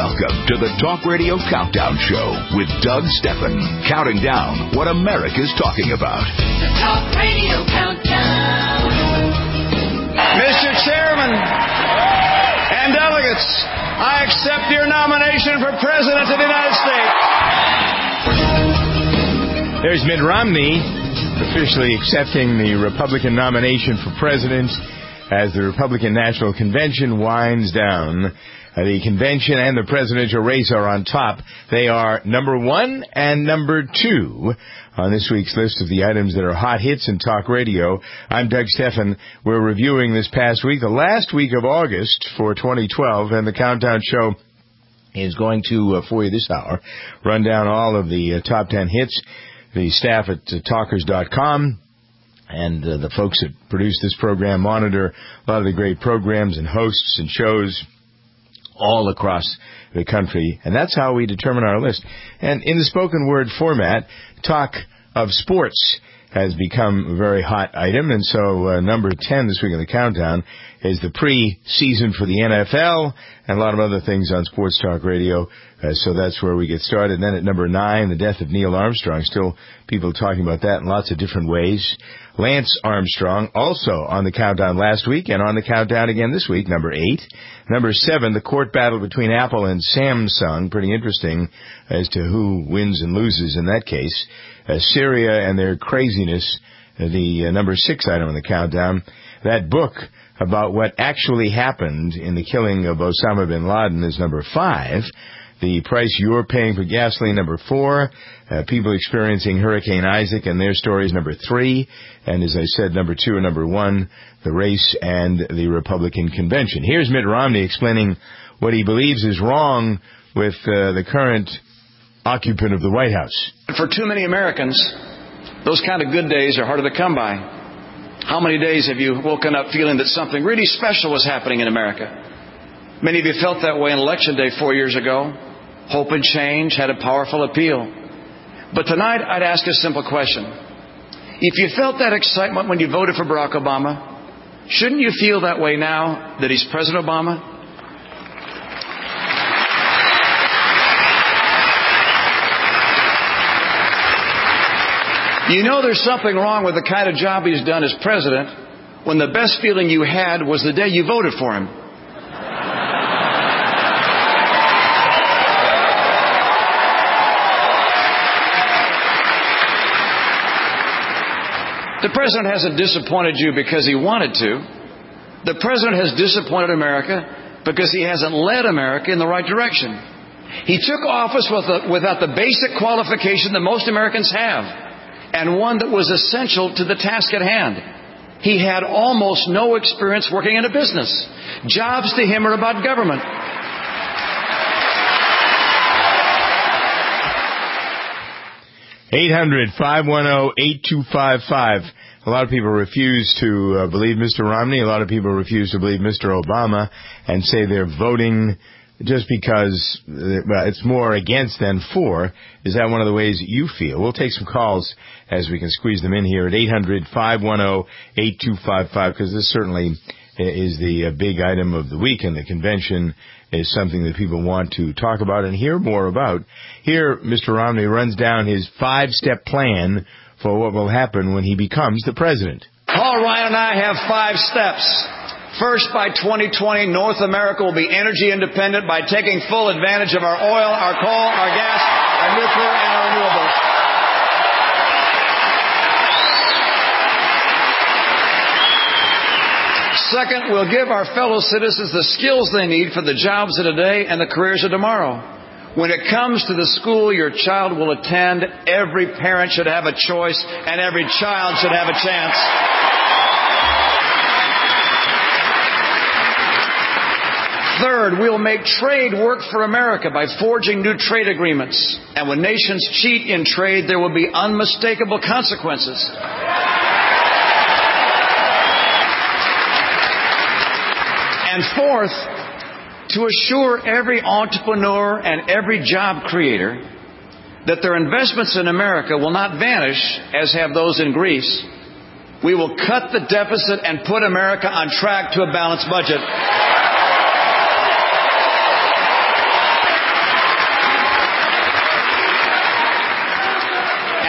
Welcome to the Talk Radio Countdown Show with Doug Stephan, counting down what America's talking about. The Talk Radio Countdown. Mr. Chairman and delegates, I accept your nomination for President of the United States. There's Mitt Romney officially accepting the Republican nomination for president as the Republican National Convention winds down. The convention and the presidential race are on top. They are number 1 and number 2 on this week's list of the items that are hot hits in talk radio. I'm Doug Stephan. We're reviewing this past week, the last week of August for 2012, and the Countdown Show is going to, for you this hour, run down all of the top 10 hits. The staff at Talkers.com and the folks that produce this program monitor a lot of the great programs and hosts and shows all across the country, and that's how we determine our list. And in the spoken word format, talk of sports has become a very hot item, and so number 10 this week in the countdown is the pre-season for the NFL and a lot of other things on Sports Talk Radio, so that's where we get started. And then at number 9, the death of Neil Armstrong. Still people talking about that in lots of different ways. Lance Armstrong, also on the countdown last week and on the countdown again this week, number 8. Number 7, the court battle between Apple and Samsung. Pretty interesting as to who wins and loses in that case. Syria and their craziness, the number 6 item on the countdown. That book about what actually happened in the killing of Osama bin Laden is number 5. The price you're paying for gasoline, number 4. People experiencing Hurricane Isaac and their stories, number 3. And as I said, number 2 and number 1, the race and the Republican convention. Here's Mitt Romney explaining what he believes is wrong with the current occupant of the White House. For too many Americans, those kind of good days are harder to come by. How many days have you woken up feeling that something really special was happening in America? Many of you felt that way on Election Day 4 years ago. Hope and change had a powerful appeal. But tonight, I'd ask a simple question. If you felt that excitement when you voted for Barack Obama, shouldn't you feel that way now that he's President Obama? You know there's something wrong with the kind of job he's done as president when the best feeling you had was the day you voted for him. The president hasn't disappointed you because he wanted to. The president has disappointed America because he hasn't led America in the right direction. He took office without the basic qualification that most Americans have, and one that was essential to the task at hand. He had almost no experience working in a business. Jobs to him are about government. 800-510-8255. A lot of people refuse to believe Mr. Romney. A lot of people refuse to believe Mr. Obama and say they're voting just because it's more against than for. Is that one of the ways that you feel? We'll take some calls as we can squeeze them in here at 800-510-8255, because this certainly is the big item of the week, and the convention is something that people want to talk about and hear more about. Here, Mr. Romney runs down his 5-step plan for what will happen when he becomes the president. Paul Ryan and I have 5 steps. First, by 2020, North America will be energy independent by taking full advantage of our oil, our coal, our gas, our nuclear, and our renewables. Second, we'll give our fellow citizens the skills they need for the jobs of today and the careers of tomorrow. When it comes to the school your child will attend, every parent should have a choice and every child should have a chance. Third, we'll make trade work for America by forging new trade agreements. And when nations cheat in trade, there will be unmistakable consequences. And fourth, to assure every entrepreneur and every job creator that their investments in America will not vanish as have those in Greece, we will cut the deficit and put America on track to a balanced budget.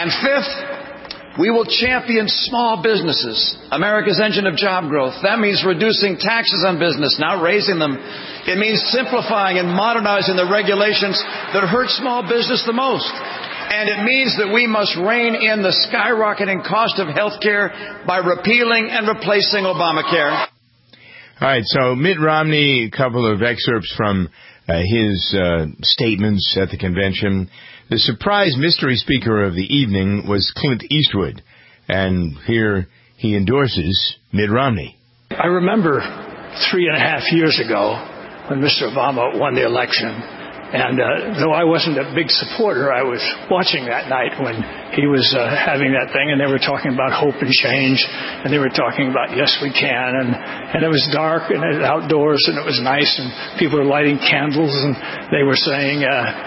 And fifth, we will champion small businesses, America's engine of job growth. That means reducing taxes on business, not raising them. It means simplifying and modernizing the regulations that hurt small business the most. And it means that we must rein in the skyrocketing cost of health care by repealing and replacing Obamacare. All right, so Mitt Romney, a couple of excerpts from his statements at the convention. The surprise mystery speaker of the evening was Clint Eastwood, and here he endorses Mitt Romney. I remember 3.5 years ago when Mr. Obama won the election, and though I wasn't a big supporter, I was watching that night when he was having that thing, and they were talking about hope and change, and they were talking about yes, we can, and it was dark, and it was outdoors, and it was nice, and people were lighting candles, and they were saying,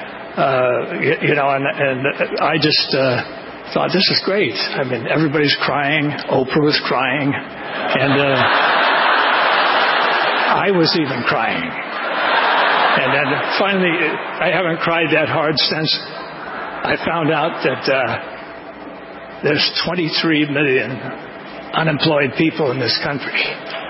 and I just thought, this is great. I mean, everybody's crying. Oprah was crying, and I was even crying. And then finally, I haven't cried that hard since I found out that there's 23 million unemployed people in this country.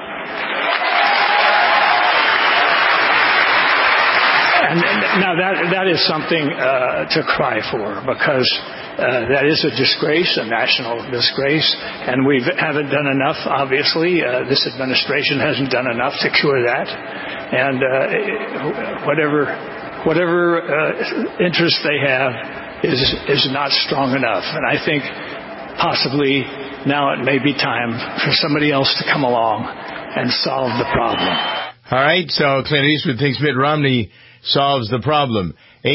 And now that is something to cry for, because that is a disgrace, a national disgrace, and we haven't done enough, obviously. This administration hasn't done enough to cure that. And whatever interest they have is not strong enough. And I think possibly now it may be time for somebody else to come along and solve the problem. All right, so Clint Eastwood thinks Mitt Romney solves the problem.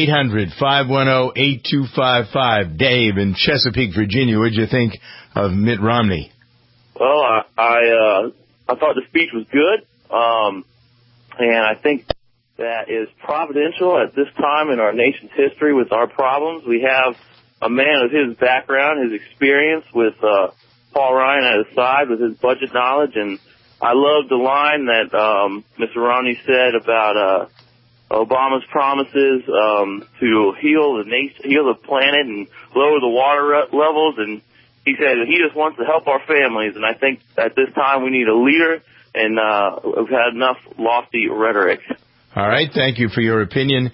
800-510-8255. Dave in Chesapeake, Virginia. What did you think of Mitt Romney? Well, I thought the speech was good, and I think that is providential at this time in our nation's history with our problems. We have a man of his background, his experience with Paul Ryan at his side with his budget knowledge, and I love the line that Mr. Romney said about Obama's promises to heal the planet and lower the water levels, and he said that he just wants to help our families. And I think at this time we need a leader, and we've had enough lofty rhetoric. All right, thank you for your opinion.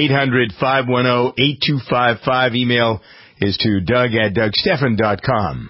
800-510-8255. Email is to Doug@DougStephan.com.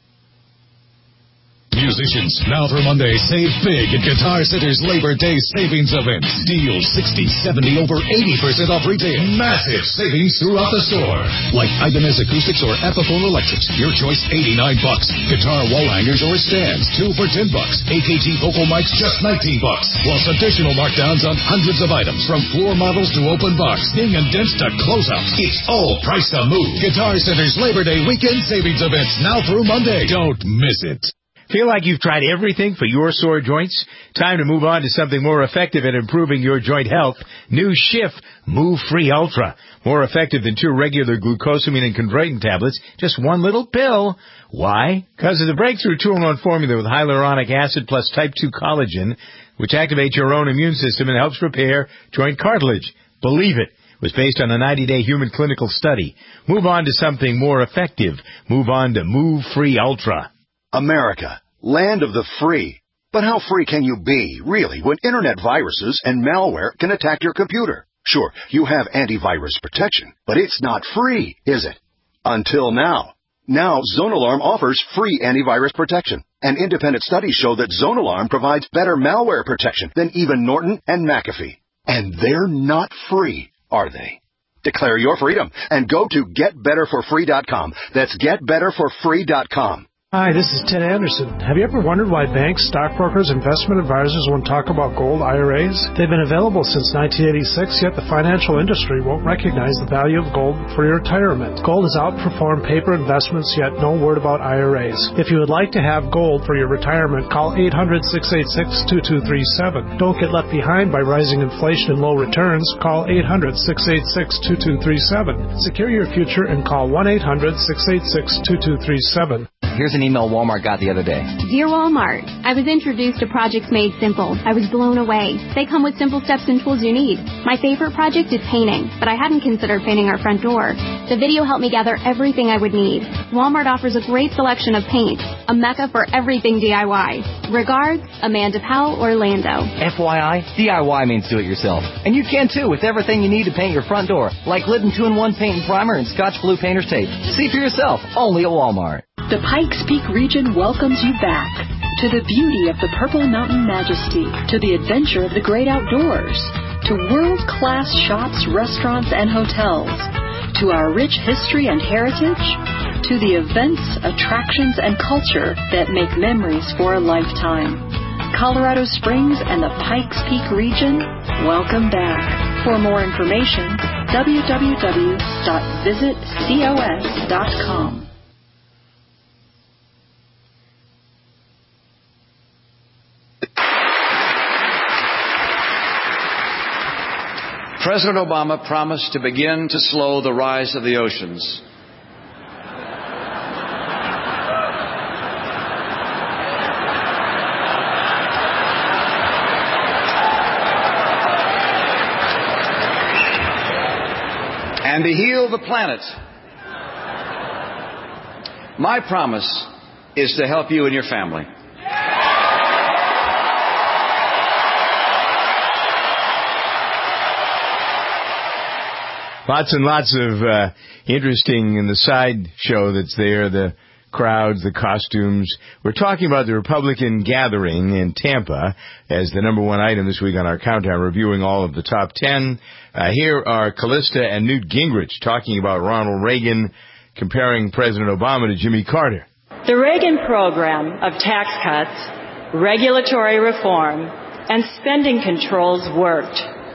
Musicians, now through Monday, save big at Guitar Center's Labor Day Savings Event. Deals 60, 70, over 80% off retail. Massive savings throughout the store. Like Ibanez Acoustics or Epiphone Electrics. Your choice, $89. Guitar wall hangers or stands, 2 for $10. AKG vocal mics, just $19. Plus additional markdowns on hundreds of items, from floor models to open box, ding and dents to closeouts. It's all price to move. Guitar Center's Labor Day Weekend Savings Events, now through Monday. Don't miss it. Feel like you've tried everything for your sore joints? Time to move on to something more effective at improving your joint health. New Schiff Move Free Ultra. More effective than 2 regular glucosamine and chondroitin tablets. Just 1 little pill. Why? Because of the breakthrough 2-in-1 formula with hyaluronic acid plus type 2 collagen, which activates your own immune system and helps repair joint cartilage. Believe it. It was based on a 90-day human clinical study. Move on to something more effective. Move on to Move Free Ultra. America, land of the free. But how free can you be, really, when internet viruses and malware can attack your computer? Sure, you have antivirus protection, but it's not free, is it? Until now. Now, ZoneAlarm offers free antivirus protection. And independent studies show that ZoneAlarm provides better malware protection than even Norton and McAfee. And they're not free, are they? Declare your freedom and go to GetBetterForFree.com. That's GetBetterForFree.com. Hi, this is Ted Anderson. Have you ever wondered why banks, stockbrokers, investment advisors won't talk about gold IRAs? They've been available since 1986, yet the financial industry won't recognize the value of gold for your retirement. Gold has outperformed paper investments, yet no word about IRAs. If you would like to have gold for your retirement, call 800-686-2237. Don't get left behind by rising inflation and low returns. Call 800-686-2237. Secure your future and call 1-800-686-2237. Here's an email Walmart got the other day. Dear Walmart, I was introduced to Projects Made Simple. I was blown away. They come with simple steps and tools you need. My favorite project is painting, but I hadn't considered painting our front door. The video helped me gather everything I would need. Walmart offers a great selection of paints, a mecca for everything DIY. Regards, Amanda Powell, Orlando. FYI, DIY means do it yourself. And you can too with everything you need to paint your front door, like Glidden 2-in-1 paint and primer and Scotch Blue painter's tape. See for yourself, only at Walmart. The Pikes Peak region welcomes you back to the beauty of the Purple Mountain Majesty, to the adventure of the great outdoors, to world-class shops, restaurants, and hotels, to our rich history and heritage, to the events, attractions, and culture that make memories for a lifetime. Colorado Springs and the Pikes Peak region, welcome back. For more information, www.visitcos.com. President Obama promised to begin to slow the rise of the oceans. And to heal the planet. My promise is to help you and your family. Lots and lots of interesting in the side show that's there, the crowds, the costumes. We're talking about the Republican gathering in Tampa as the number one item this week on our countdown, reviewing all of the top 10. Here are Callista and Newt Gingrich talking about Ronald Reagan, comparing President Obama to Jimmy Carter. The Reagan program of tax cuts, regulatory reform, and spending controls worked.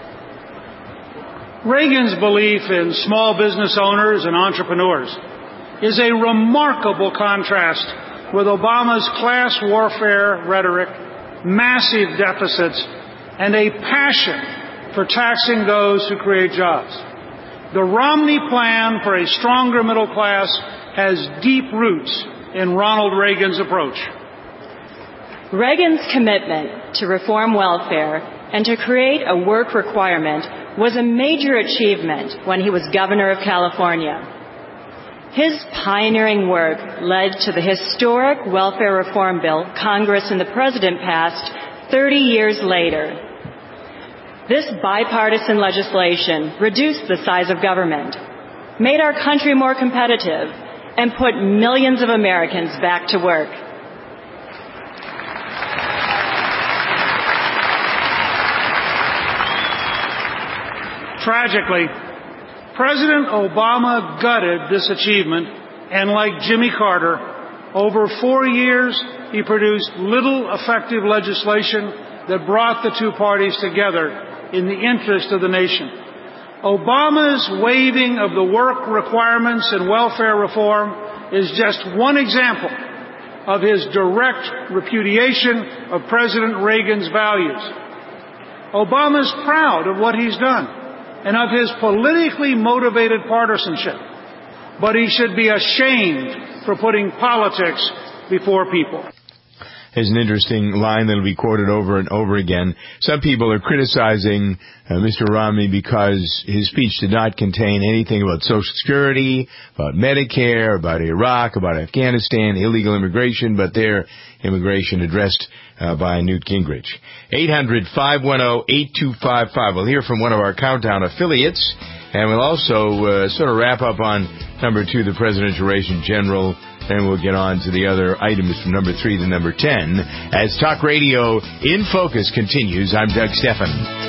Reagan's belief in small business owners and entrepreneurs is a remarkable contrast with Obama's class warfare rhetoric, massive deficits, and a passion for taxing those who create jobs. The Romney plan for a stronger middle class has deep roots in Ronald Reagan's approach. Reagan's commitment to reform welfare and to create a work requirement was a major achievement when he was governor of California. His pioneering work led to the historic welfare reform bill Congress and the President passed 30 years later. This bipartisan legislation reduced the size of government, made our country more competitive, and put millions of Americans back to work. Tragically, President Obama gutted this achievement, and like Jimmy Carter, over 4 years he produced little effective legislation that brought the two parties together in the interest of the nation. Obama's waiving of the work requirements and welfare reform is just one example of his direct repudiation of President Reagan's values. Obama's proud of what he's done and of his politically motivated partisanship, but he should be ashamed for putting politics before people. There's an interesting line that will be quoted over and over again. Some people are criticizing Mr. Romney because his speech did not contain anything about Social Security, about Medicare, about Iraq, about Afghanistan, illegal immigration, but their immigration addressed by Newt Gingrich. 800-510-8255. We'll hear from one of our Countdown affiliates, and we'll also sort of wrap up on number 2, the presidential race in general. Then we'll get on to the other items from number 3 to number 10. As Talk Radio in Focus continues, I'm Doug Stephan.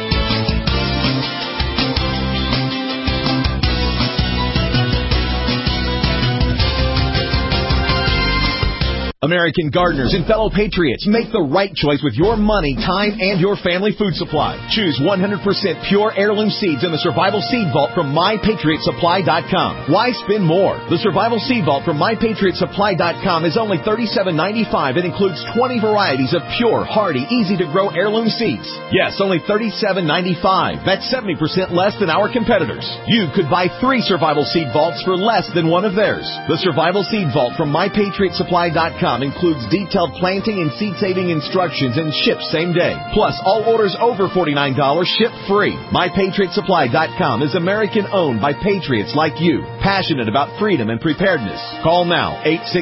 American gardeners and fellow patriots, make the right choice with your money, time, and your family food supply. Choose 100% pure heirloom seeds in the Survival Seed Vault from MyPatriotSupply.com. Why spend more? The Survival Seed Vault from MyPatriotSupply.com is only $37.95 and includes 20 varieties of pure, hardy, easy-to-grow heirloom seeds. Yes, only $37.95. That's 70% less than our competitors. You could buy 3 Survival Seed Vaults for less than one of theirs. The Survival Seed Vault from MyPatriotSupply.com includes detailed planting and seed-saving instructions and ships same day. Plus, all orders over $49 ship free. MyPatriotSupply.com is American-owned by patriots like you, passionate about freedom and preparedness. Call now,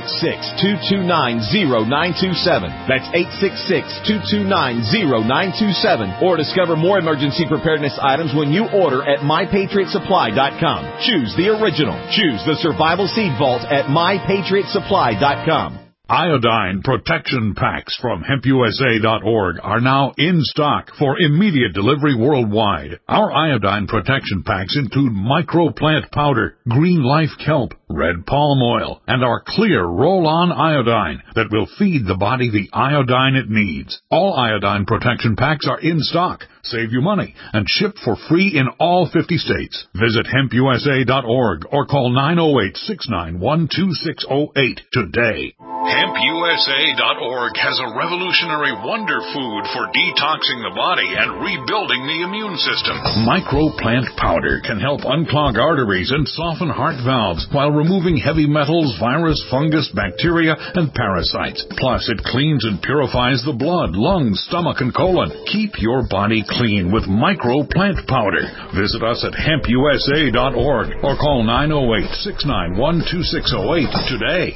866-229-0927. That's 866-229-0927. Or discover more emergency preparedness items when you order at MyPatriotSupply.com. Choose the original. Choose the Survival Seed Vault at MyPatriotSupply.com. Iodine protection packs from HempUSA.org are now in stock for immediate delivery worldwide. Our iodine protection packs include microplant powder, green life kelp, red palm oil, and our clear roll-on iodine that will feed the body the iodine it needs. All iodine protection packs are in stock, save you money, and ship for free in all 50 states. Visit HempUSA.org or call 908-691-2608 today. HempUSA.org has a revolutionary wonder food for detoxing the body and rebuilding the immune system. Microplant powder can help unclog arteries and soften heart valves while removing heavy metals, virus, fungus, bacteria, and parasites. Plus, it cleans and purifies the blood, lungs, stomach, and colon. Keep your body clean with microplant powder. Visit us at HempUSA.org or call 908-691-2608 today.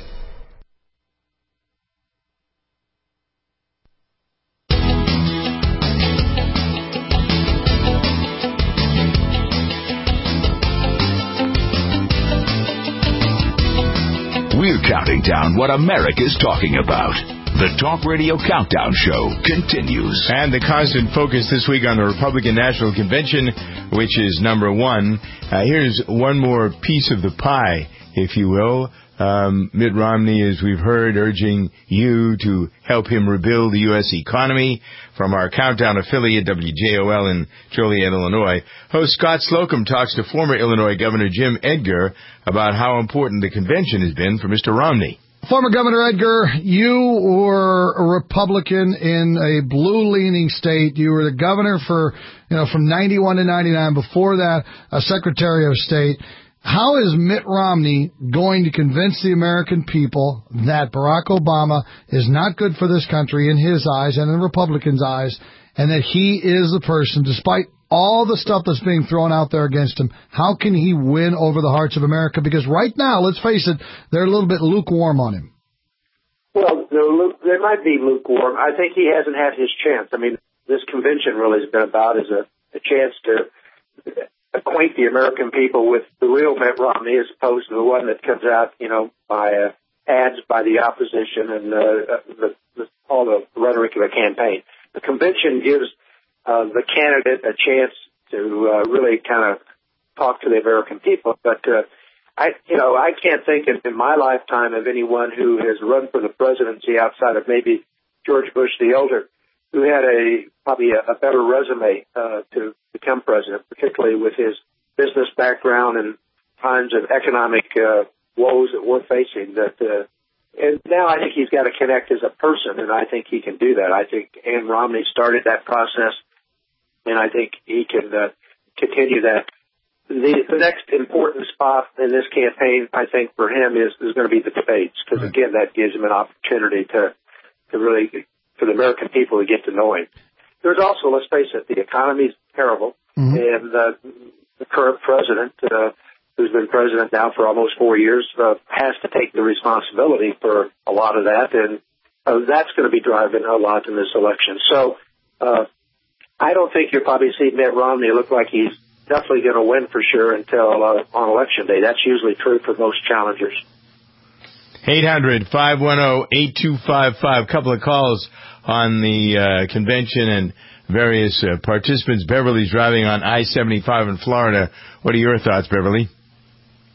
We're counting down what America's talking about. The Talk Radio Countdown Show continues. And the constant focus this week on the Republican National Convention, which is number one. Here's one more piece of the pie, if you will. Mitt Romney, as we've heard, urging you to help him rebuild the U.S. economy. From our Countdown affiliate, WJOL in Joliet, Illinois, host Scott Slocum talks to former Illinois Governor Jim Edgar about how important the convention has been for Mr. Romney. Former Governor Edgar, you were a Republican in a blue-leaning state. You were the governor for, from 91 to 99. Before that, a Secretary of State. How is Mitt Romney going to convince the American people that Barack Obama is not good for this country in his eyes and in Republicans' eyes, and that he is the person, despite all the stuff that's being thrown out there against him, how can he win over the hearts of America? Because right now, let's face it, they're a little bit lukewarm on him. Well, they might be lukewarm. I think he hasn't had his chance. I mean, this convention really has been about is a chance to acquaint the American people with the real Mitt Romney as opposed to the one that comes out, by ads by the opposition and all the rhetoric of a campaign. The convention gives the candidate a chance to really kind of talk to the American people. But I can't think in my lifetime of anyone who has run for the presidency outside of maybe George Bush the elder, who had probably a better resume to become president, particularly with his business background and times of economic woes that we're facing. And now I think he's got to connect as a person, and I think he can do that. I think Ann Romney started that process, and I think he can continue that. The next important spot in this campaign, I think, for him is going to be the debates, because, again, that gives him an opportunity to really, for the American people to get to know him. There's also, let's face it, the economy's terrible, and the current president, who's been president now for almost 4 years, has to take the responsibility for a lot of that, and that's going to be driving a lot in this election. So I don't think you'll probably see Mitt Romney look like he's definitely going to win for sure until on Election Day. That's usually true for most challengers. 800-510-8255. Couple of calls on the convention and various participants. Beverly's driving on I-75 in Florida. What are your thoughts, Beverly? Oh,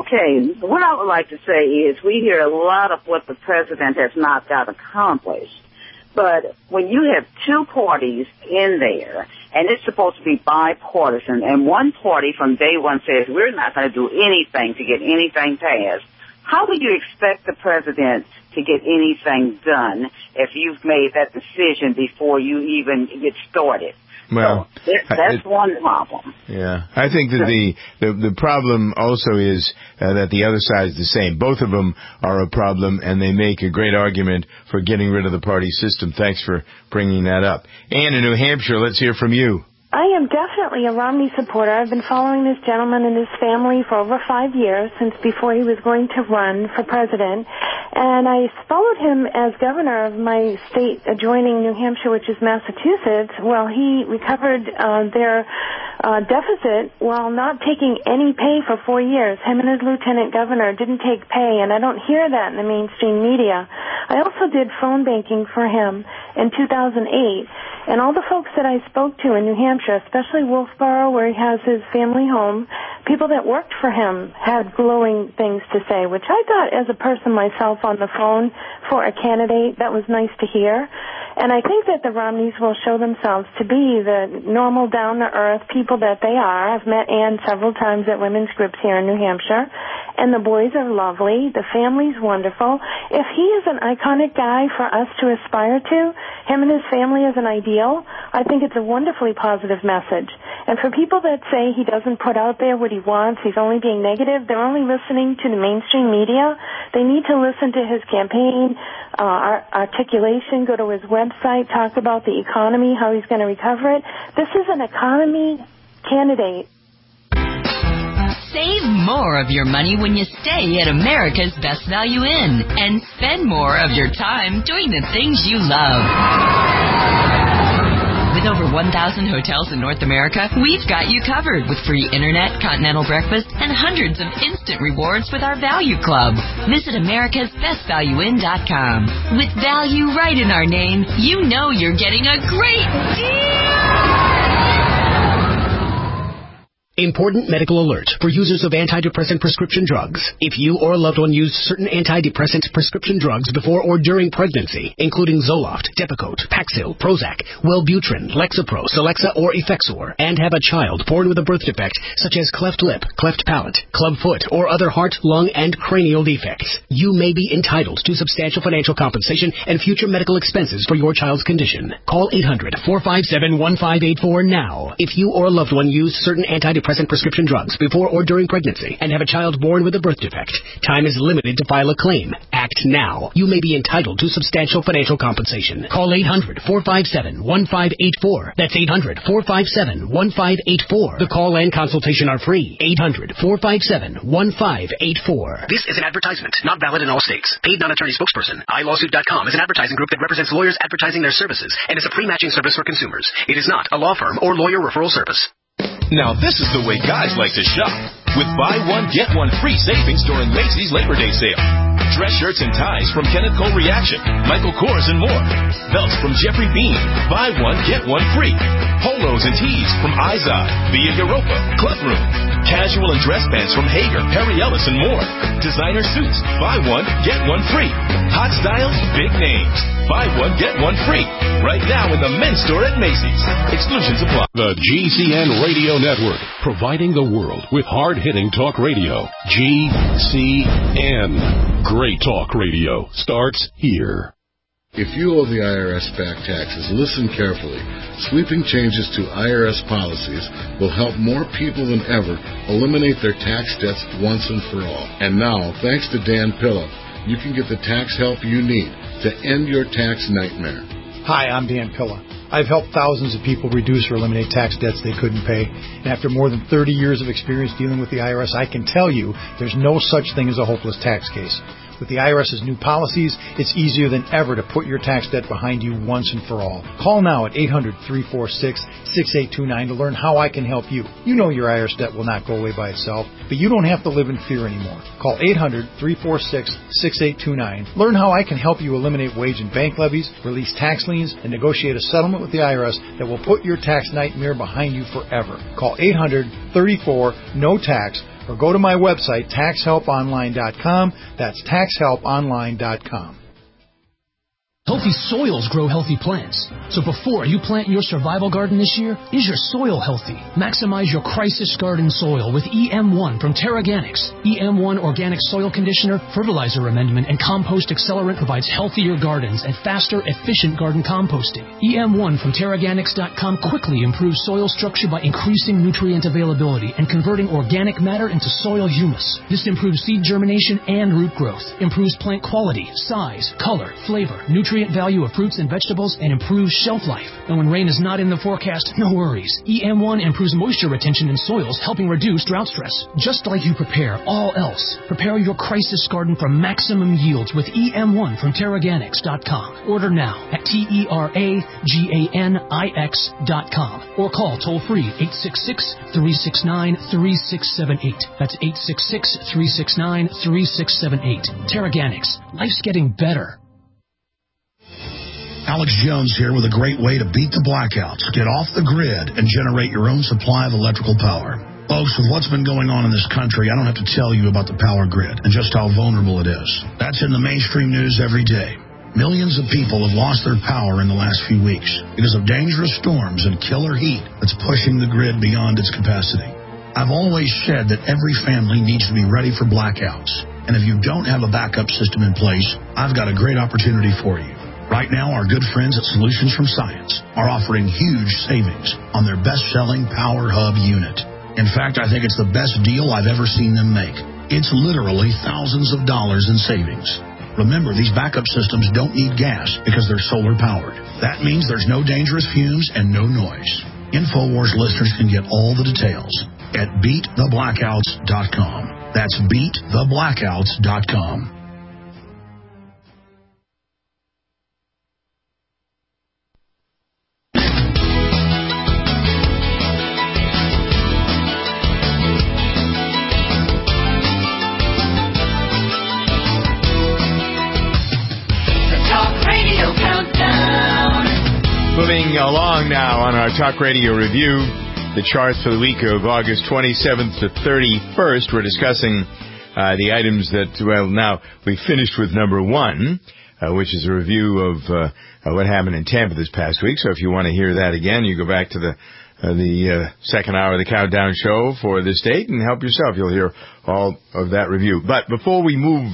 Okay, what I would like to say is we hear a lot of what the president has not got accomplished. But when you have two parties in there, and it's supposed to be bipartisan, and one party from day one says, we're not going to do anything to get anything passed, how would you expect the president to get anything done if you've made that decision before you even get started? Well, so that's one problem. Yeah, I think that the problem also is that the other side is the same. Both of them are a problem, and they make a great argument for getting rid of the party system. Thanks for bringing that up. Ann in New Hampshire, let's hear from you. I am definitely a Romney supporter. I've been following this gentleman and his family for over 5 years, since before he was going to run for president. And I followed him as governor of my state adjoining New Hampshire, which is Massachusetts, while he recovered their deficit while not taking any pay for 4 years. Him and his lieutenant governor didn't take pay, and I don't hear that in the mainstream media. I also did phone banking for him in 2008. And all the folks that I spoke to in New Hampshire, especially Wolfboro, where he has his family home, people that worked for him had glowing things to say, which I thought as a person myself on the phone for a candidate, that was nice to hear. And I think that the Romneys will show themselves to be the normal, down-to-earth people that they are. I've met Ann several times at women's groups here in New Hampshire, and the boys are lovely. The family's wonderful. If he is an iconic guy for us to aspire to, him and his family as an ideal, I think it's a wonderfully positive message. And for people that say he doesn't put out there what he wants, he's only being negative, they're only listening to the mainstream media. They need to listen to his campaign articulation, go to his website, talk about the economy, how he's going to recover it. This is an economy candidate. Save more of your money when you stay at America's Best Value Inn and spend more of your time doing the things you love. With over 1,000 hotels in North America, we've got you covered with free internet, continental breakfast, and hundreds of instant rewards with our Value Club. Visit americasbestvalueinn.com. With value right in our name, you know you're getting a great deal! Important medical alert for users of antidepressant prescription drugs. If you or a loved one use certain antidepressant prescription drugs before or during pregnancy, including Zoloft, Depakote, Paxil, Prozac, Wellbutrin, Lexapro, Celexa, or Effexor, and have a child born with a birth defect such as cleft lip, cleft palate, club foot, or other heart, lung, and cranial defects, you may be entitled to substantial financial compensation and future medical expenses for your child's condition. Call 800-457-1584 now. If you or a loved one use certain antidepressant prescription drugs before or during pregnancy and have a child born with a birth defect, time is limited to file a claim. Act now. You may be entitled to substantial financial compensation. Call 800-457-1584. That's 800-457-1584. The call and consultation are free. 800-457-1584. This is an advertisement, not valid in all states. Paid non-attorney spokesperson. iLawsuit.com is an advertising group that represents lawyers advertising their services and is a pre-matching service for consumers. It is not a law firm or lawyer referral service. Now this is the way guys like to shop. With buy one, get one free savings during Macy's Labor Day sale. Dress shirts and ties from Kenneth Cole Reaction, Michael Kors, and more. Belts from Jeffrey Bean. Buy one, get one free. Polos and tees from Izod, Via Europa, Club Room. Casual and dress pants from Hager, Perry Ellis, and more. Designer suits. Buy one, get one free. Hot styles, big names. Buy one, get one free. Right now in the men's store at Macy's. Exclusions apply. The GCN Radio Network, providing the world with hard-hitting talk radio. GCN. Great talk radio starts here. If you owe the IRS back taxes, listen carefully. Sweeping changes to IRS policies will help more people than ever eliminate their tax debts once and for all. And now, thanks to Dan Pilla, you can get the tax help you need to end your tax nightmare. Hi, I'm Dan Pilla. I've helped thousands of people reduce or eliminate tax debts they couldn't pay. And after more than 30 years of experience dealing with the IRS, I can tell you there's no such thing as a hopeless tax case. With the IRS's new policies, it's easier than ever to put your tax debt behind you once and for all. Call now at 800-346-6829 to learn how I can help you. You know your IRS debt will not go away by itself, but you don't have to live in fear anymore. Call 800-346-6829. Learn how I can help you eliminate wage and bank levies, release tax liens, and negotiate a settlement with the IRS that will put your tax nightmare behind you forever. Call 800-34-NO-TAX or go to my website, taxhelponline.com. That's taxhelponline.com. Healthy soils grow healthy plants. So before you plant your survival garden this year, is your soil healthy? Maximize your crisis garden soil with EM1 from Terraganics. EM1 Organic Soil Conditioner, Fertilizer Amendment, and Compost Accelerant provides healthier gardens and faster, efficient garden composting. EM1 from Terraganics.com quickly improves soil structure by increasing nutrient availability and converting organic matter into soil humus. This improves seed germination and root growth, improves plant quality, size, color, flavor, nutrient value of fruits and vegetables, and improves shelf life. And when rain is not in the forecast, no worries. EM1 improves moisture retention in soils, helping reduce drought stress. Just like you prepare all else, prepare your crisis garden for maximum yields with EM1 from Terraganics.com. Order now at TERAGANIX.com or call toll-free 866-369-3678. That's 866-369-3678. Terraganics. Life's getting better. Alex Jones here with a great way to beat the blackouts. Get off the grid and generate your own supply of electrical power. Folks, with what's been going on in this country, I don't have to tell you about the power grid and just how vulnerable it is. That's in the mainstream news every day. Millions of people have lost their power in the last few weeks because of dangerous storms and killer heat that's pushing the grid beyond its capacity. I've always said that every family needs to be ready for blackouts. And if you don't have a backup system in place, I've got a great opportunity for you. Right now, our good friends at Solutions from Science are offering huge savings on their best-selling Power Hub unit. In fact, I think it's the best deal I've ever seen them make. It's literally thousands of dollars in savings. Remember, these backup systems don't need gas because they're solar-powered. That means there's no dangerous fumes and no noise. InfoWars listeners can get all the details at BeatTheBlackouts.com. That's BeatTheBlackouts.com. Moving along now on our Talk Radio Review, the charts for the week of August 27th to 31st. We're discussing the items that, well, now we finished with number one, which is a review of what happened in Tampa this past week. So if you want to hear that again, you go back to the second hour of the Countdown Show for this date and help yourself. You'll hear all of that review. But before we move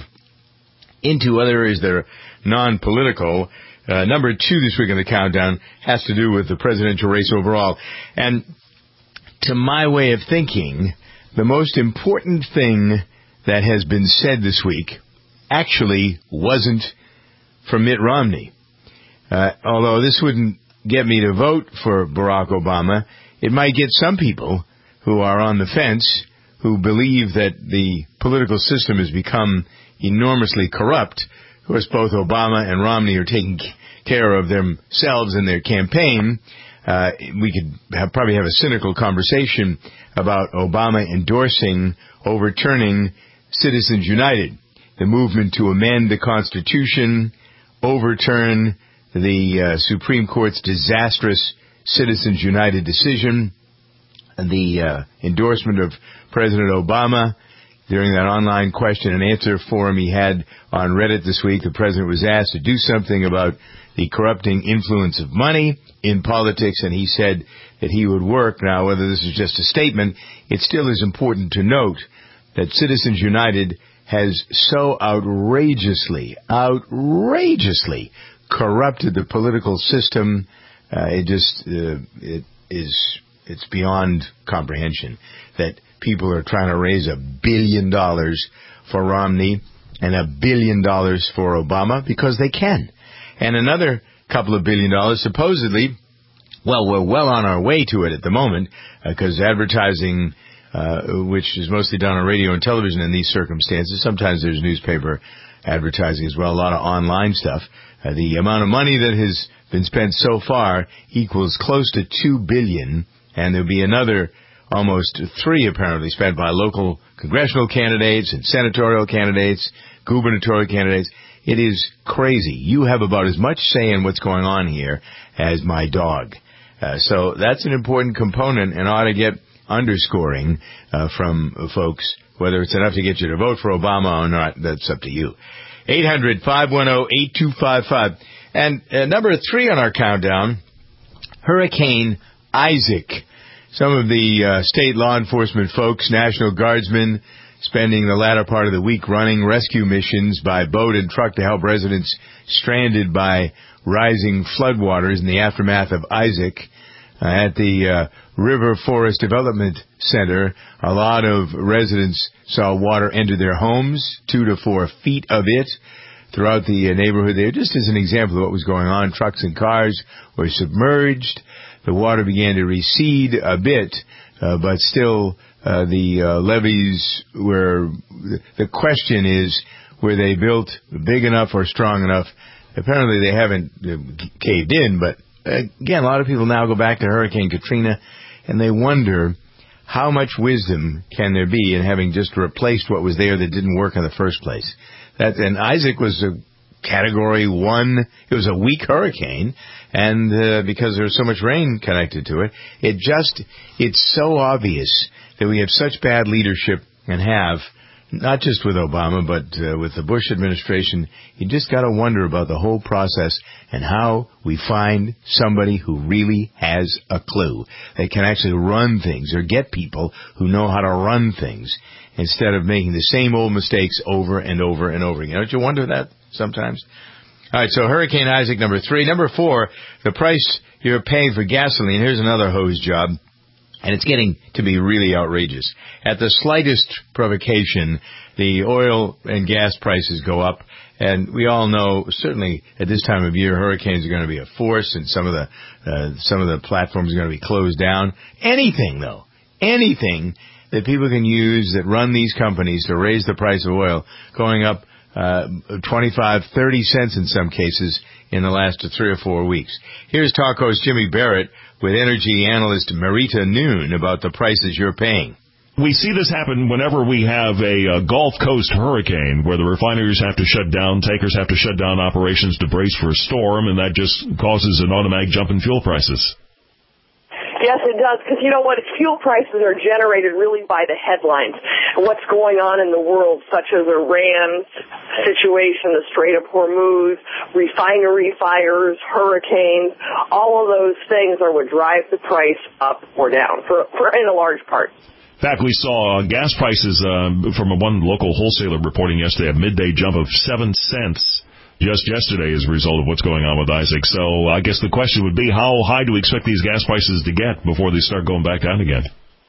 into other areas that are non-political, number two this week in the Countdown has to do with the presidential race overall. And to my way of thinking, the most important thing that has been said this week actually wasn't from Mitt Romney. Although this wouldn't get me to vote for Barack Obama, it might get some people who are on the fence, who believe that the political system has become enormously corrupt. Of course, both Obama and Romney are taking care of themselves and their campaign. We could probably have a cynical conversation about Obama endorsing overturning Citizens United, the movement to amend the Constitution, overturn the Supreme Court's disastrous Citizens United decision, the endorsement of President Obama. During that online question and answer forum he had on Reddit this week, the president was asked to do something about the corrupting influence of money in politics, and he said that he would work. Now, whether this is just a statement, it still is important to note that Citizens United has so outrageously corrupted the political system. It's beyond comprehension that people are trying to raise $1 billion for Romney and $1 billion for Obama because they can. And another couple of $1 billion supposedly, well, we're well on our way to it at the moment because advertising, which is mostly done on radio and television in these circumstances, sometimes there's newspaper advertising as well, a lot of online stuff. The amount of money that has been spent so far equals close to $2 billion, and there'll be another almost $3 billion apparently spent by local congressional candidates and senatorial candidates, gubernatorial candidates. It is crazy. You have about as much say in what's going on here as my dog. So that's an important component and ought to get underscoring from folks. Whether it's enough to get you to vote for Obama or not, that's up to you. 800-510-8255. And number 3 on our countdown, Hurricane Isaac. Some of the state law enforcement folks, National Guardsmen, spending the latter part of the week running rescue missions by boat and truck to help residents stranded by rising floodwaters in the aftermath of Isaac. At the River Forest Development Center, a lot of residents saw water enter their homes, 2 to 4 feet of it throughout the neighborhood there. Just as an example of what was going on, trucks and cars were submerged. The water began to recede a bit, but still the levees were... The question is, were they built big enough or strong enough? Apparently they haven't caved in, but again, a lot of people now go back to Hurricane Katrina, and they wonder how much wisdom can there be in having just replaced what was there that didn't work in the first place. And Isaac was a Category 1. It was a weak hurricane, and because there was so much rain connected to it, it's so obvious that we have such bad leadership and have, not just with Obama, but with the Bush administration. You just got to wonder about the whole process and how we find somebody who really has a clue. They can actually run things or get people who know how to run things instead of making the same old mistakes over and over and over again. Don't you wonder that sometimes? All right, so Hurricane Isaac, number 3. Number 4, the price you're paying for gasoline. Here's another hose job. And it's getting to be really outrageous. At the slightest provocation, the oil and gas prices go up. And we all know, certainly at this time of year, hurricanes are going to be a force, and some of the platforms are going to be closed down. Anything that people can use that run these companies to raise the price of oil, going up 25, 30 cents in some cases in the last 3 or 4 weeks. Here's talk host Jimmy Barrett with energy analyst Marita Noon about the prices you're paying. We see this happen whenever we have a Gulf Coast hurricane where the refineries have to shut down, tankers have to shut down operations to brace for a storm, and that just causes an automatic jump in fuel prices. Yes, it does, because you know what? Fuel prices are generated really by the headlines. What's going on in the world, such as Iran's situation, the Strait of Hormuz, refinery fires, hurricanes, all of those things are what drive the price up or down, for in a large part. In fact, we saw gas prices from one local wholesaler reporting yesterday a midday jump of 7 cents just yesterday as a result of what's going on with Isaac. So I guess the question would be, how high do we expect these gas prices to get before they start going back down again?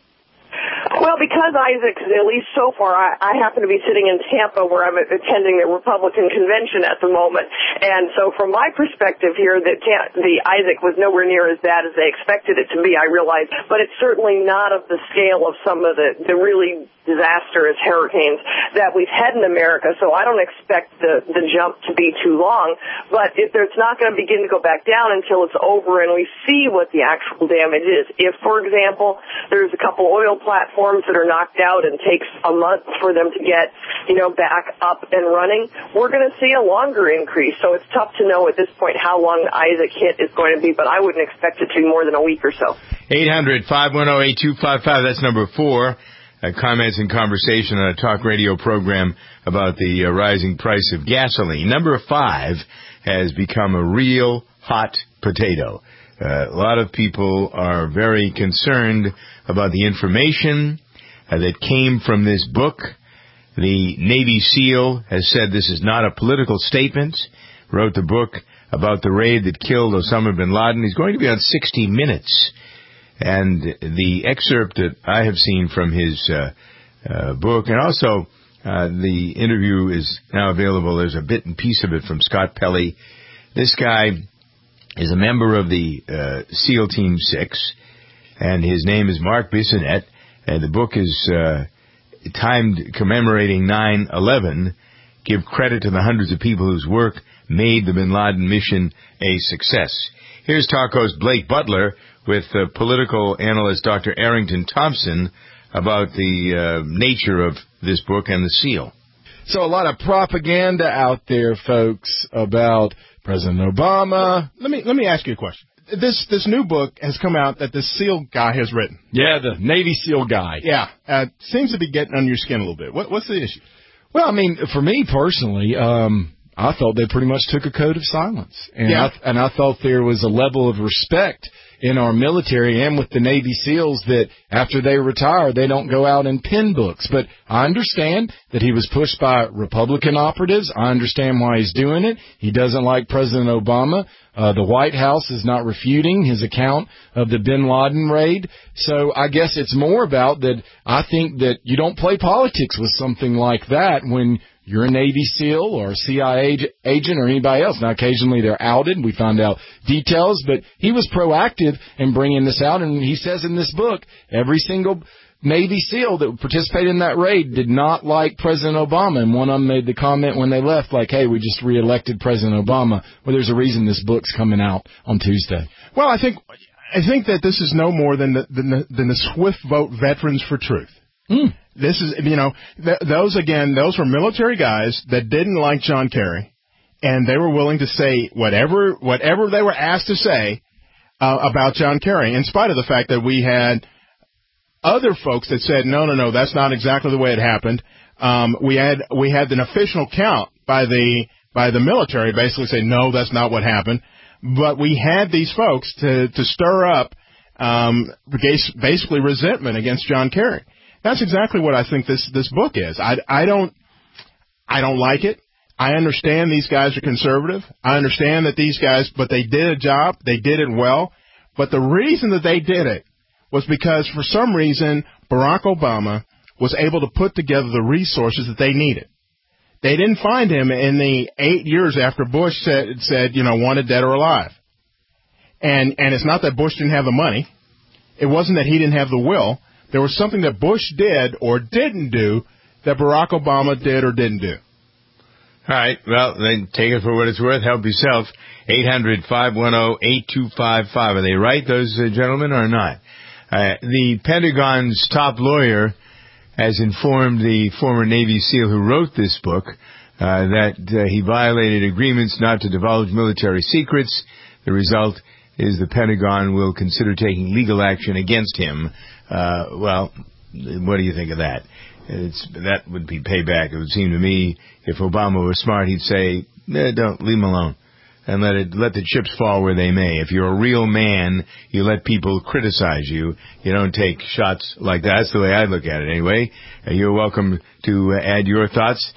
Well, because Isaac, at least so far, I happen to be sitting in Tampa where I'm attending the Republican convention at the moment. And so from my perspective here, the Isaac was nowhere near as bad as they expected it to be, I realize. But it's certainly not of the scale of some of the really disastrous hurricanes that we've had in America. So I don't expect the jump to be too long. But if it's not going to begin to go back down until it's over and we see what the actual damage is. If, for example, there's a couple oil platforms that are knocked out and takes a month for them to get, back up and running, we're going to see a longer increase. So it's tough to know at this point how long the Isaac hit is going to be, but I wouldn't expect it to be more than a week or so. 800-510-8255, that's number 4. Comments and conversation on a talk radio program about the rising price of gasoline. Number 5 has become a real hot potato. A lot of people are very concerned about the information that came from this book. The Navy SEAL has said this is not a political statement, wrote the book about the raid that killed Osama bin Laden. He's going to be on 60 Minutes. And the excerpt that I have seen from his book, and also the interview is now available. There's a bit and piece of it from Scott Pelley. This guy is a member of the SEAL Team 6, and his name is Mark Bissonette. And the book is timed commemorating 9/11. Give credit to the hundreds of people whose work made the bin Laden mission a success. Here's talk host Blake Butler with political analyst Dr. Arrington Thompson about the nature of this book and the SEAL. So a lot of propaganda out there, folks, about President Obama. Let me ask you a question. This new book has come out that the SEAL guy has written. Yeah, the Navy SEAL guy. Yeah, seems to be getting under your skin a little bit. What's the issue? Well, I mean, for me personally, I thought they pretty much took a code of silence, and I thought there was a level of respect in our military and with the Navy SEALs that after they retire, they don't go out and pen books. But I understand that he was pushed by Republican operatives. I understand why he's doing it. He doesn't like President Obama. The White House is not refuting his account of the bin Laden raid. So I guess it's more about that I think that you don't play politics with something like that when you're a Navy SEAL or a CIA agent or anybody else. Now, occasionally they're outed. We find out details, but he was proactive in bringing this out. And he says in this book, every single Navy SEAL that participated in that raid did not like President Obama. And one of them made the comment when they left, like, hey, we just reelected President Obama. Well, there's a reason this book's coming out on Tuesday. Well, I think that this is no more than the swift vote Veterans for Truth. This is, those were military guys that didn't like John Kerry, and they were willing to say whatever they were asked to say about John Kerry, in spite of the fact that we had other folks that said, no, that's not exactly the way it happened. We had an official count by the military basically say, no, that's not what happened. But we had these folks to stir up basically resentment against John Kerry. That's exactly what I think this book is. I don't like it. I understand these guys are conservative. I understand that these guys, but they did a job. They did it well. But the reason that they did it was because for some reason Barack Obama was able to put together the resources that they needed. They didn't find him in the 8 years after Bush said, wanted dead or alive. And it's not that Bush didn't have the money. It wasn't that he didn't have the will. There was something that Bush did or didn't do that Barack Obama did or didn't do. All right. Well, then take it for what it's worth. Help yourself. 800-510-8255. Are they right, those gentlemen, or not? The Pentagon's top lawyer has informed the former Navy SEAL who wrote this book that he violated agreements not to divulge military secrets. The result is the Pentagon will consider taking legal action against him. Well, what do you think of that? That would be payback. It would seem to me if Obama were smart, he'd say, don't, leave him alone. And let the chips fall where they may. If you're a real man, you let people criticize you. You don't take shots like that. That's the way I look at it anyway. You're welcome to add your thoughts.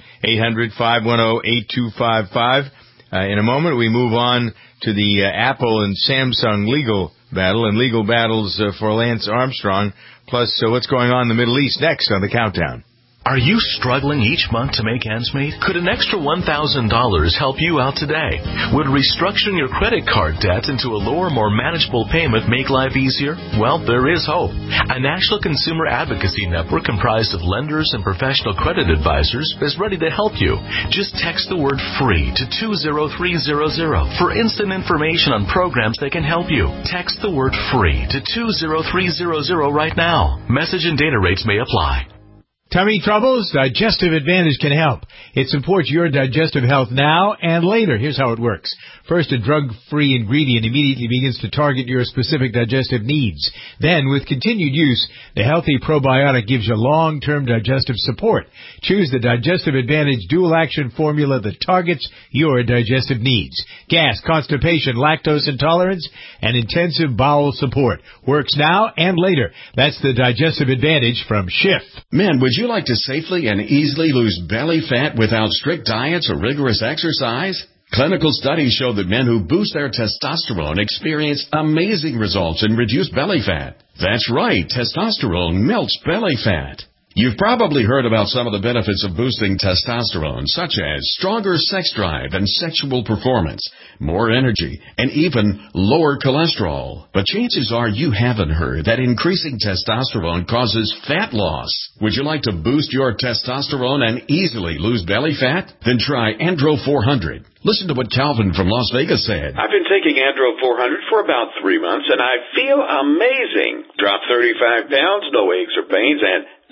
800-510-8255. In a moment, we move on to the Apple and Samsung legal battle and legal battles for Lance Armstrong, plus what's going on in the Middle East next on the Countdown. Are you struggling each month to make ends meet? Could an extra $1,000 help you out today? Would restructuring your credit card debt into a lower, more manageable payment make life easier? Well, there is hope. A national consumer advocacy network comprised of lenders and professional credit advisors is ready to help you. Just text the word FREE to 20300 for instant information on programs that can help you. Text the word FREE to 20300 right now. Message and data rates may apply. Tummy troubles? Digestive Advantage can help. It supports your digestive health now and later. Here's how it works. First, a drug-free ingredient immediately begins to target your specific digestive needs. Then, with continued use, the healthy probiotic gives you long-term digestive support. Choose the Digestive Advantage dual-action formula that targets your digestive needs. Gas, constipation, lactose intolerance, and intensive bowel support. Works now and later. That's the Digestive Advantage from Schiff. Men, would you like to safely and easily lose belly fat without strict diets or rigorous exercise? Clinical studies show that men who boost their testosterone experience amazing results in reduced belly fat. That's right, testosterone melts belly fat. You've probably heard about some of the benefits of boosting testosterone, such as stronger sex drive and sexual performance, more energy, and even lower cholesterol. But chances are you haven't heard that increasing testosterone causes fat loss. Would you like to boost your testosterone and easily lose belly fat? Then try Andro 400. Listen to what Calvin from Las Vegas said. I've been taking Andro 400 for about 3 months, and I feel amazing. Dropped 35 pounds, no aches or pains, and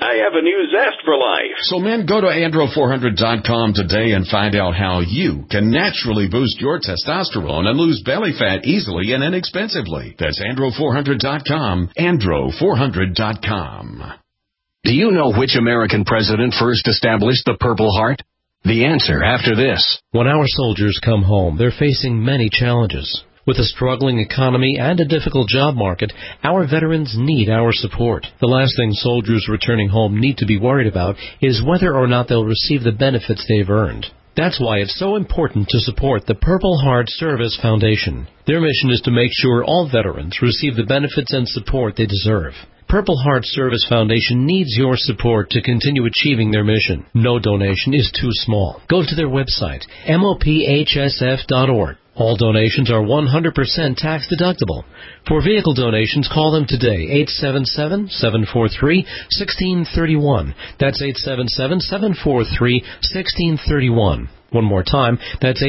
I have a new zest for life. So, men, go to andro400.com today and find out how you can naturally boost your testosterone and lose belly fat easily and inexpensively. That's andro400.com, andro400.com. Do you know which American president first established the Purple Heart? The answer after this. When our soldiers come home, they're facing many challenges. With a struggling economy and a difficult job market, our veterans need our support. The last thing soldiers returning home need to be worried about is whether or not they'll receive the benefits they've earned. That's why it's so important to support the Purple Heart Service Foundation. Their mission is to make sure all veterans receive the benefits and support they deserve. Purple Heart Service Foundation needs your support to continue achieving their mission. No donation is too small. Go to their website, mophsf.org. All donations are 100% tax deductible. For vehicle donations, call them today, 877-743-1631. That's 877-743-1631. One more time, that's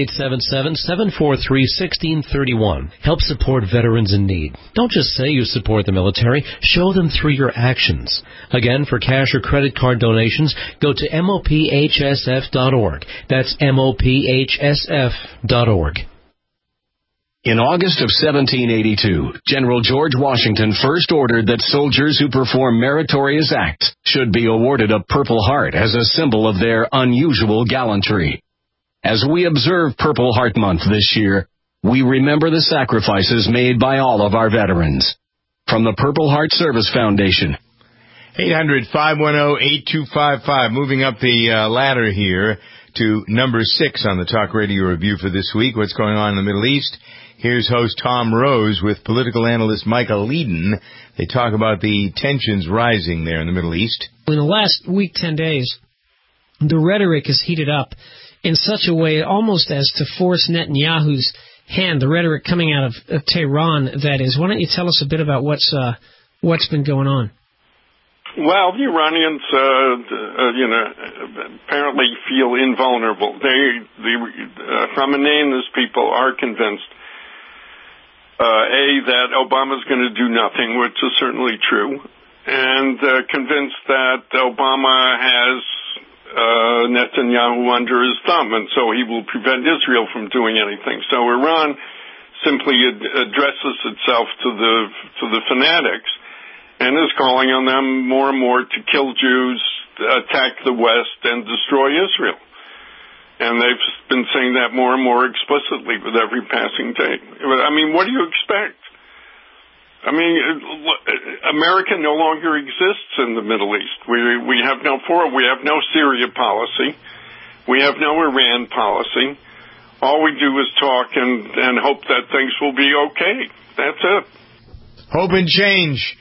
877-743-1631. Help support veterans in need. Don't just say you support the military, show them through your actions. Again, for cash or credit card donations, go to mophsf.org. That's mophsf.org. In August of 1782, General George Washington first ordered that soldiers who perform meritorious acts should be awarded a Purple Heart as a symbol of their unusual gallantry. As we observe Purple Heart Month this year, we remember the sacrifices made by all of our veterans. From the Purple Heart Service Foundation. 800-510-8255. Moving up the ladder here to number 6 on the Talk Radio Review for this week. What's going on in the Middle East? Here's host Tom Rose with political analyst Michael Leedon. They talk about the tensions rising there in the Middle East. In the last week, 10 days, the rhetoric has heated up in such a way almost as to force Netanyahu's hand, the rhetoric coming out of Tehran, that is. Why don't you tell us a bit about what's been going on? Well, the Iranians, apparently feel invulnerable. Khamenei and his people are convinced, that Obama's going to do nothing, which is certainly true, and convinced that Obama has Netanyahu under his thumb, and so he will prevent Israel from doing anything. So Iran simply addresses itself to the fanatics and is calling on them more and more to kill Jews, attack the West, and destroy Israel. And they've been saying that more and more explicitly with every passing day. I mean, what do you expect? I mean, America no longer exists in the Middle East. We have no Syria policy. We have no Iran policy. All we do is talk and hope that things will be okay. That's it. Hope and change.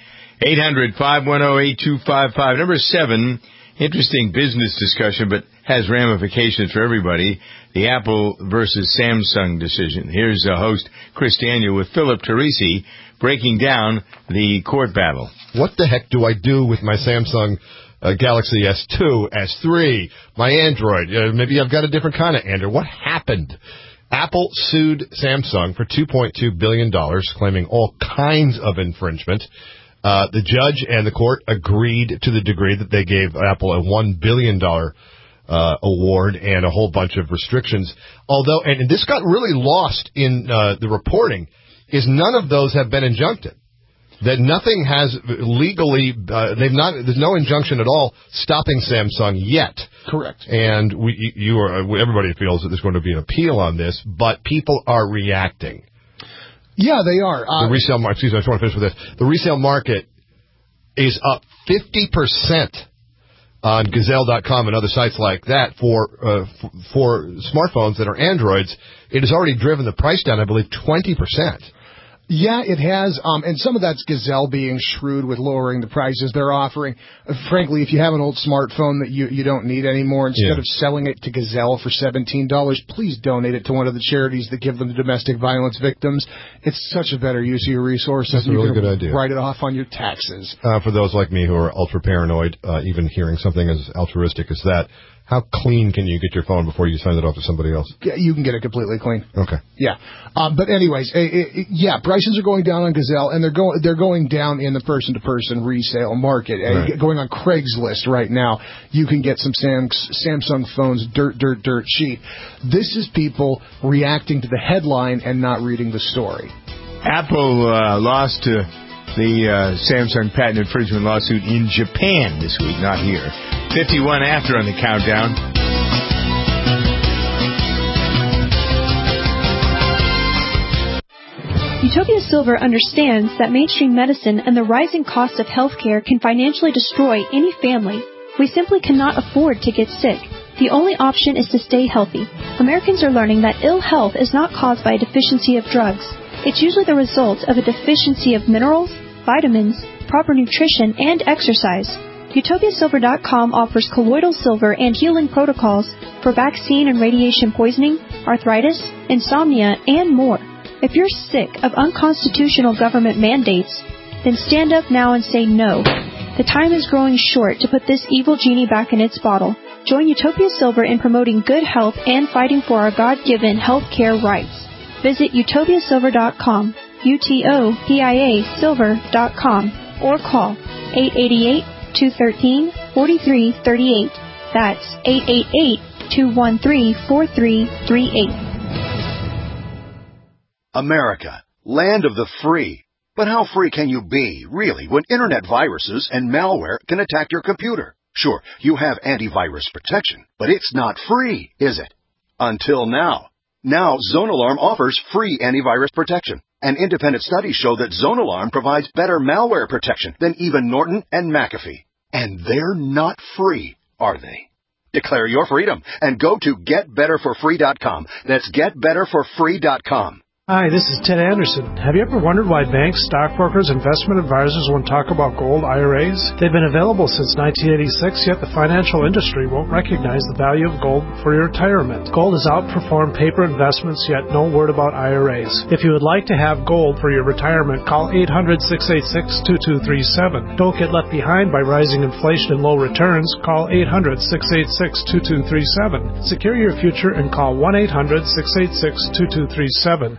800-510-8255. Number 7, interesting business discussion, but has ramifications for everybody. The Apple versus Samsung decision. Here's host Chris Daniel with Philip Teresi breaking down the court battle. What the heck do I do with my Samsung Galaxy S2, S3, my Android? Maybe I've got a different kind of Android. What happened? Apple sued Samsung for $2.2 billion, claiming all kinds of infringement. The judge and the court agreed to the degree that they gave Apple a $1 billion award and a whole bunch of restrictions. Although, and this got really lost in the reporting, is none of those have been injuncted. That nothing has legally, there's no injunction at all stopping Samsung yet. Correct. And everybody feels that there's going to be an appeal on this, but people are reacting. Yeah, they are. The resale market, excuse me, I just want to finish with this. The resale market is up 50% on Gazelle.com and other sites like that for smartphones that are Androids. It has already driven the price down, I believe, 20%. Yeah, it has, and some of that's Gazelle being shrewd with lowering the prices they're offering. Frankly, if you have an old smartphone that you don't need anymore, instead of selling it to Gazelle for $17, please donate it to one of the charities that give them to domestic violence victims. It's such a better use of your resources. That's a really good idea. Write it off on your taxes. For those like me who are ultra paranoid, even hearing something as altruistic as that How clean can you get your phone before you send it off to somebody else? You can get it completely clean. Okay. Yeah. But anyways, prices are going down on Gazelle, and they're going down in the person-to-person resale market. Right. Going on Craigslist right now, you can get some Samsung phones dirt cheap. This is people reacting to the headline and not reading the story. Apple lost to the Samsung patent infringement lawsuit in Japan this week, not here. 51 after on the countdown. Utopia Silver understands that mainstream medicine and the rising cost of healthcare can financially destroy any family. We simply cannot afford to get sick. The only option is to stay healthy. Americans are learning that ill health is not caused by a deficiency of drugs. It's usually the result of a deficiency of minerals, vitamins, proper nutrition, and exercise. UtopiaSilver.com offers colloidal silver and healing protocols for vaccine and radiation poisoning, arthritis, insomnia, and more. If you're sick of unconstitutional government mandates, then stand up now and say no. The time is growing short to put this evil genie back in its bottle. Join Utopia Silver in promoting good health and fighting for our God-given health care rights. Visit UtopiaSilver.com, UTOPIA Silver.com, or call 888-213-4338. That's 888-213-4338. America, land of the free. But how free can you be, really, when internet viruses and malware can attack your computer? Sure, you have antivirus protection, but it's not free, is it? Until now. Now, ZoneAlarm offers free antivirus protection. And independent studies show that ZoneAlarm provides better malware protection than even Norton and McAfee. And they're not free, are they? Declare your freedom and go to GetBetterForFree.com. That's GetBetterForFree.com. Hi, this is Ted Anderson. Have you ever wondered why banks, stockbrokers, investment advisors won't talk about gold IRAs? They've been available since 1986, yet the financial industry won't recognize the value of gold for your retirement. Gold has outperformed paper investments, yet no word about IRAs. If you would like to have gold for your retirement, call 800-686-2237. Don't get left behind by rising inflation and low returns. Call 800-686-2237. Secure your future and call 1-800-686-2237.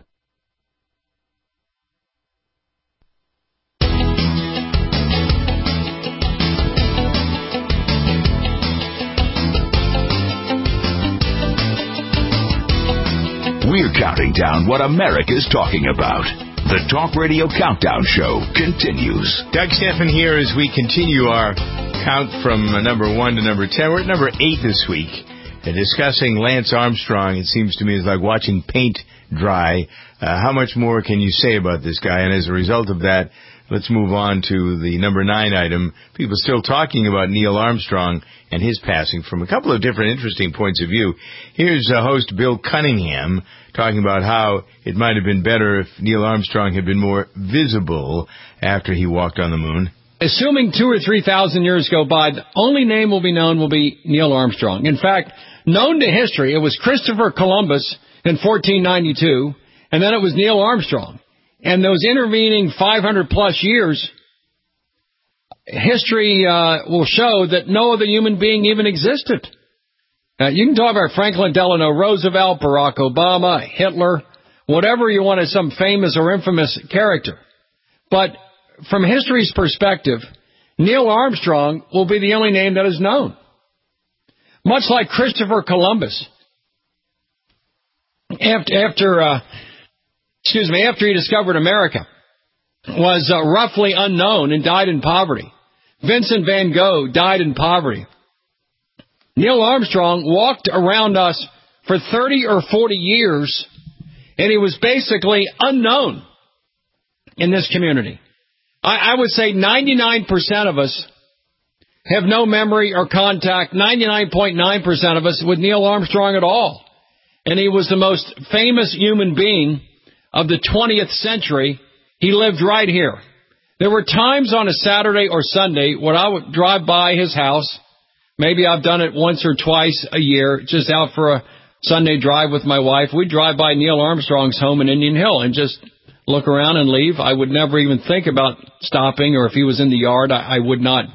We're counting down what America's talking about. The Talk Radio Countdown Show continues. Doug Stephan here as we continue our count from number 1 to number 10. We're at number 8 this week. Discussing Lance Armstrong, it seems to me, is like watching paint dry. How much more can you say about this guy? And as a result of that, let's move on to the number 9 item. People still talking about Neil Armstrong and his passing from a couple of different interesting points of view. Here's host Bill Cunningham talking about how it might have been better if Neil Armstrong had been more visible after he walked on the moon. Assuming 2,000 or 3,000 years go by, the only name will be known will be Neil Armstrong. In fact, known to history, it was Christopher Columbus in 1492, and then it was Neil Armstrong. And those intervening 500-plus years, history will show that no other human being even existed. You can talk about Franklin Delano Roosevelt, Barack Obama, Hitler, whatever you want as some famous or infamous character. But from history's perspective, Neil Armstrong will be the only name that is known. Much like Christopher Columbus. After he discovered America, was roughly unknown and died in poverty. Vincent van Gogh died in poverty. Neil Armstrong walked around us for 30 or 40 years, and he was basically unknown in this community. I would say 99% of us have no memory or contact, 99.9% of us with Neil Armstrong at all. And he was the most famous human being of the 20th century. He lived right here. There were times on a Saturday or Sunday when I would drive by his house. Maybe I've done it once or twice a year, just out for a Sunday drive with my wife. We'd drive by Neil Armstrong's home in Indian Hill and just look around and leave. I would never even think about stopping, or if he was in the yard, I would not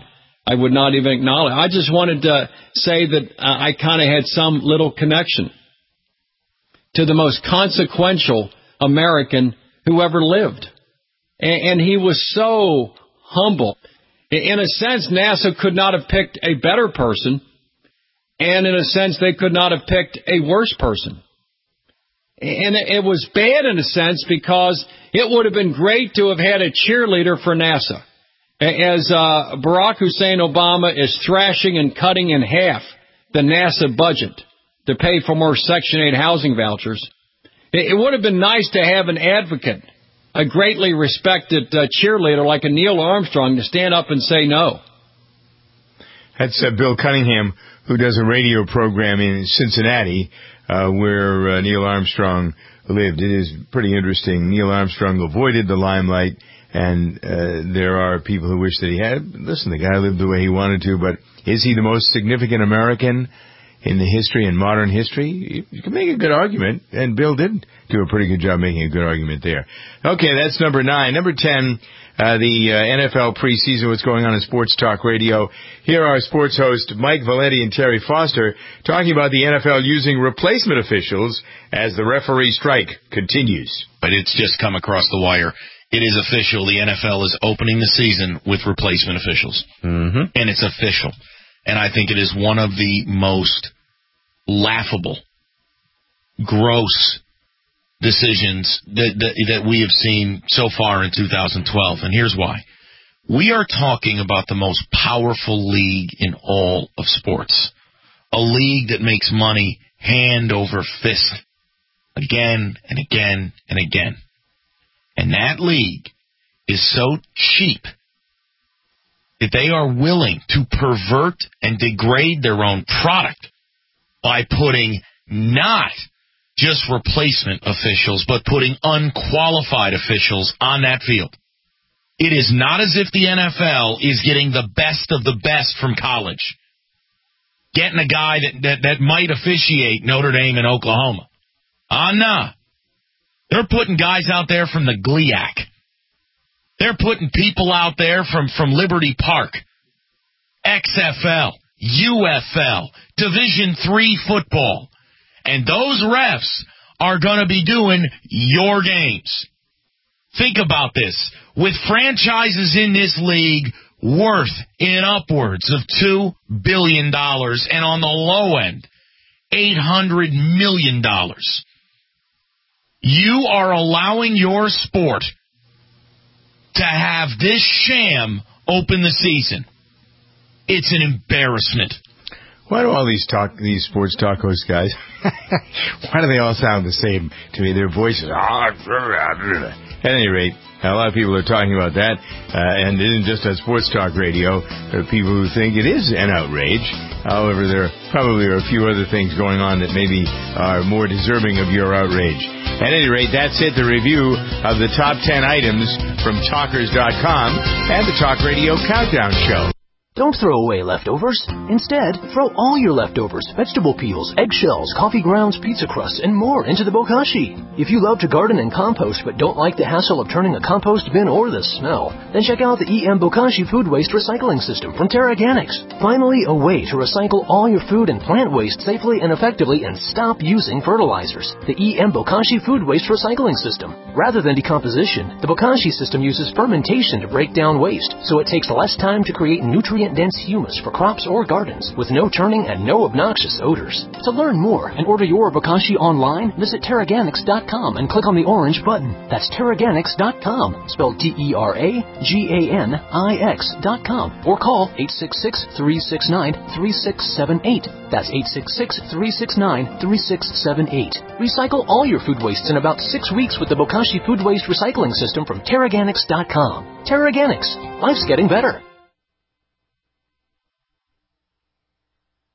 I would not even acknowledge. I just wanted to say that I kind of had some little connection to the most consequential American who ever lived. And he was so humble. In a sense, NASA could not have picked a better person, and in a sense, they could not have picked a worse person. And it was bad in a sense because it would have been great to have had a cheerleader for NASA. As Barack Hussein Obama is thrashing and cutting in half the NASA budget to pay for more Section 8 housing vouchers, it would have been nice to have an advocate, a greatly respected cheerleader like a Neil Armstrong, to stand up and say no. That's Bill Cunningham, who does a radio program in Cincinnati where Neil Armstrong lived. It is pretty interesting. Neil Armstrong avoided the limelight, and there are people who wish that he had. Listen, the guy lived the way he wanted to, but is he the most significant American in the history, in modern history? You can make a good argument, and Bill did do a pretty good job making a good argument there. Okay, that's number 9. Number 10, the NFL preseason, what's going on in Sports Talk Radio. Here are sports hosts Mike Valenti and Terry Foster talking about the NFL using replacement officials as the referee strike continues. But it's just come across the wire. It is official. The NFL is opening the season with replacement officials. Mm-hmm. And it's official. And I think it is one of the most laughable, gross decisions that we have seen so far in 2012. And here's why. We are talking about the most powerful league in all of sports. A league that makes money hand over fist again and again and again. And that league is so cheap that they are willing to pervert and degrade their own product by putting not just replacement officials, but putting unqualified officials on that field. It is not as if the NFL is getting the best of the best from college, getting a guy that might officiate Notre Dame and Oklahoma. Nah. They're putting guys out there from the GLIAC. They're putting people out there from Liberty Park, XFL, UFL, Division III football. And those refs are going to be doing your games. Think about this. With franchises in this league worth in upwards of $2 billion and on the low end, $800 million, you are allowing your sport to have this sham open the season. It's an embarrassment. Why do all these sports talk host guys, why do they all sound the same to me? Their voices, at any rate, a lot of people are talking about that, and it isn't just on Sports Talk Radio. There are people who think it is an outrage. However, there probably are a few other things going on that maybe are more deserving of your outrage. At any rate, that's it, the review of the top 10 items from Talkers.com and the Talk Radio Countdown Show. Don't throw away leftovers. Instead, throw all your leftovers, vegetable peels, eggshells, coffee grounds, pizza crusts, and more into the bokashi. If you love to garden and compost but don't like the hassle of turning a compost bin or the smell, then check out the EM Bokashi Food Waste Recycling System from TerraGanix. Finally, a way to recycle all your food and plant waste safely and effectively and stop using fertilizers. The EM Bokashi Food Waste Recycling System. Rather than decomposition, the Bokashi system uses fermentation to break down waste, so it takes less time to create nutrient-dense humus for crops or gardens, with no turning and no obnoxious odors. To learn more and order your Bokashi online, visit TerraGanix.com and click on the orange button. That's TerraGanix.com, spelled TerraGanix.com, or call 866-369-3678. That's 866-369-3678. Recycle all your food wastes in about 6 weeks with the Bokashi Food Waste Recycling System from TerraGanix.com. TerraGanix. Life's getting better.